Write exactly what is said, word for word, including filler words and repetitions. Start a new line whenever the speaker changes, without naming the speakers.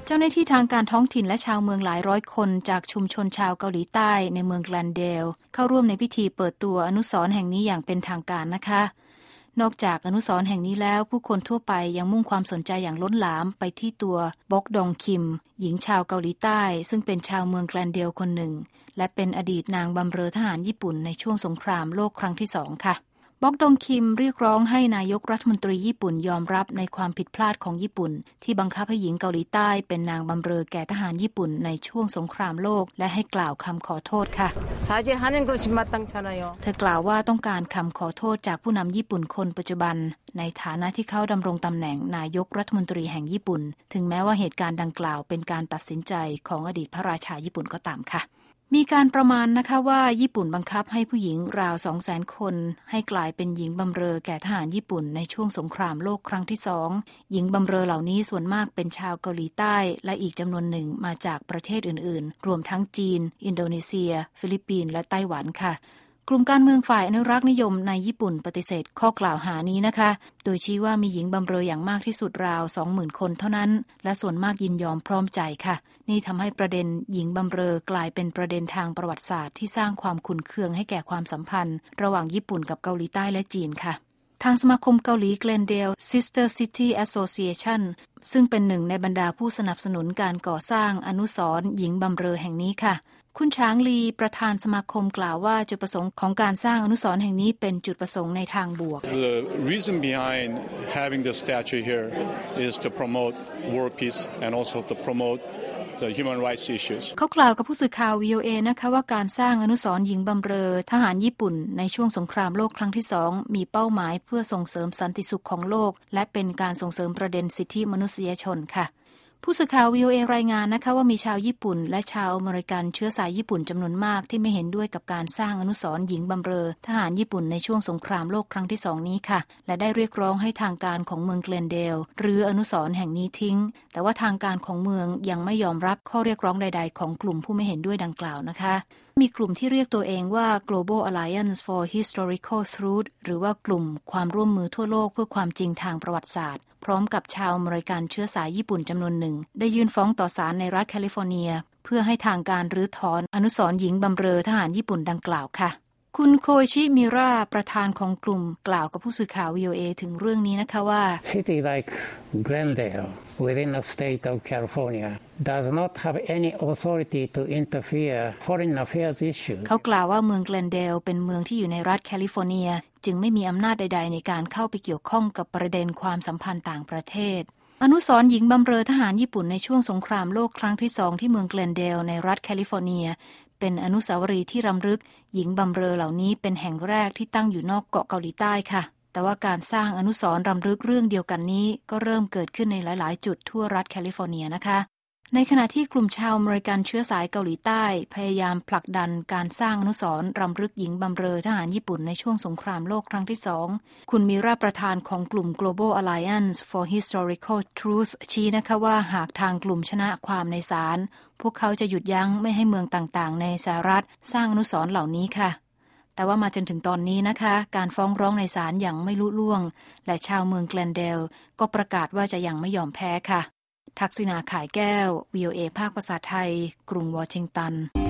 เจ้าหน้าที่ทางการท้องถิ่นและชาวเมืองหลายร้อยคนจากชุมชนชาวเกาหลีใต้ในเมืองแกลนเดลเข้าร่วมในพิธีเปิดตัวอนุสรณ์แห่งนี้อย่างเป็นทางการนะคะนอกจากอนุสรณ์แห่งนี้แล้วผู้คนทั่วไปยังมุ่งความสนใจอย่างล้นหลามไปที่ตัวบ็อกดองคิมหญิงชาวเกาหลีใต้ซึ่งเป็นชาวเมืองแกลนเดลคนหนึ่งและเป็นอดีตนางบำเรอทหารญี่ปุ่นในช่วงสงครามโลกครั้งที่สองค่ะบ็อกดองคิมเรียกร้องให้นายกรัฐมนตรีญี่ปุ่นยอมรับในความผิดพลาดของญี่ปุ่นที่บังคับให้หญิงเกาหลีใต้เป็นนางบำเรอแก่ทหารญี่ปุ่นในช่วงสงครามโลกและให้กล่าวคำขอโทษค่ะเธอกล่าวว่าต้องการคำขอโทษจากผู้นำญี่ปุ่นคนปัจจุบันในฐานะที่เขาดำรงตำแหน่งนายกรัฐมนตรีแห่งญี่ปุ่นถึงแม้ว่าเหตุการณ์ดังกล่าวเป็นการตัดสินใจของอดีตพระราชาญี่ปุ่นก็ตามค่ะมีการประมาณนะคะว่าญี่ปุ่นบังคับให้ผู้หญิงราว สองแสน คนให้กลายเป็นหญิงบำเรอแก่ทหารญี่ปุ่นในช่วงสงครามโลกครั้งที่สองหญิงบำเรอเหล่านี้ส่วนมากเป็นชาวเกาหลีใต้และอีกจำนวนหนึ่งมาจากประเทศอื่นๆรวมทั้งจีนอินโดนีเซียฟิลิปปินส์และไต้หวันค่ะกลุ่มการเมืองฝ่ายอนุรักษ์นิยมในญี่ปุ่นปฏิเสธข้อกล่าวหานี้นะคะโดยชี้ว่ามีหญิงบำเรออย่างมากที่สุดราว สองหมื่น คนเท่านั้นและส่วนมากยินยอมพร้อมใจค่ะนี่ทำให้ประเด็นหญิงบำเรอกลายเป็นประเด็นทางประวัติศาสตร์ที่สร้างความขุ่นเคืองให้แก่ความสัมพันธ์ระหว่างญี่ปุ่นกับเกาหลีใต้และจีนค่ะทางสมาคมเกาหลีเกลนเดล Sister City Association ซึ่งเป็นหนึ่งในบรรดาผู้สนับสนุนการก่อสร้างอนุสรณ์หญิงบำเรอแห่งนี้ค่ะคุณช้างลีประธานสมาคมกล่าวว่าจุดประสงค์ของการสร้างอนุสรณ์แห่งนี้เป็นจุดประสงค์ในทางบวก
The reason behind having the statue here is to promote world peace and also to promote the human rights issues
เขากล่าวกับผู้สื่อข่าว วี โอ เอ นะคะว่าการสร้างอนุสรณ์หญิงบำเรอทหารญี่ปุ่นในช่วงสงครามโลกครั้งที่สองมีเป้าหมายเพื่อส่งเสริมสันติสุขของโลกและเป็นการส่งเสริมประเด็นสิทธิมนุษยชนค่ะผู้สื่อข่าว วี โอ เอ รายงานนะคะว่ามีชาวญี่ปุ่นและชาวอเมริกันเชื้อสายญี่ปุ่นจำนวนมากที่ไม่เห็นด้วยกับการสร้างอนุสรณ์หญิงบำเรอทหารญี่ปุ่นในช่วงสงครามโลกครั้งที่สองนี้ค่ะและได้เรียกร้องให้ทางการของเมืองเกลนเดลรื้ออนุสรณ์แห่งนี้ทิ้งแต่ว่าทางการของเมืองยังไม่ยอมรับข้อเรียกร้องใดๆของกลุ่มผู้ไม่เห็นด้วยดังกล่าวนะคะมีกลุ่มที่เรียกตัวเองว่า Global Alliance for Historical Truth หรือว่ากลุ่มความร่วมมือทั่วโลกเพื่อความจริงทางประวัติศาสตร์พร้อมกับชาวอเมริกันเชื้อสายญี่ปุ่นจำนวนหนึ่งได้ยื่นฟ้องต่อศาลในรัฐแคลิฟอร์เนียเพื่อให้ทางการรื้อถอนอนุสรณ์หญิงบำเรอทหารญี่ปุ่นดังกล่าวค่ะคุณโคชิมิราประธานของกลุ่มกล่าวกับผู้สื่อข่าว วี โอ เอ ถึงเรื่องนี้นะคะว่า
City like Glendale within the state of California does not have any authority to interfere foreign affairs issues
เขากล่าวว่าเมืองแกลนเดลเป็นเมืองที่อยู่ในรัฐแคลิฟอร์เนียจึงไม่มีอำนาจใดๆในการเข้าไปเกี่ยวข้องกับประเด็นความสัมพันธ์ต่างประเทศอนุสรณ์หญิงบำเรอทหารญี่ปุ่นในช่วงสงครามโลกครั้งที่สองที่เมืองแกลนเดลในรัฐแคลิฟอร์เนียเป็นอนุสาวรีย์ที่รำลึกหญิงบำเรอเหล่านี้เป็นแห่งแรกที่ตั้งอยู่นอกเกาะเกาหลีใต้ค่ะแต่ว่าการสร้างอนุสรณ์รำลึกเรื่องเดียวกันนี้ก็เริ่มเกิดขึ้นในหลายๆจุดทั่วรัฐแคลิฟอร์เนียนะคะในขณะที่กลุ่มชาวอเมริกันเชื้อสายเกาหลีใต้พยายามผลักดันการสร้างอนุสรณ์รำลึกหญิงบำเรอทหารญี่ปุ่นในช่วงสงครามโลกครั้งที่สองคุณมิราประธานของกลุ่ม Global Alliance for Historical Truth ชี้นะคะว่าหากทางกลุ่มชนะความในศาลพวกเขาจะหยุดยั้งไม่ให้เมืองต่างๆในสหรัฐสร้างอนุสรณ์เหล่านี้ค่ะแต่ว่ามาจนถึงตอนนี้นะคะการฟ้องร้องในศาลยังไม่ลุล่วงและชาวเมืองแกลนเดลก็ประกาศว่าจะยังไม่ยอมแพ้ค่ะทักษิณา ข่ายแก้ว วี โอ เอ ภาคภาษาไทยกรุงวอชิงตัน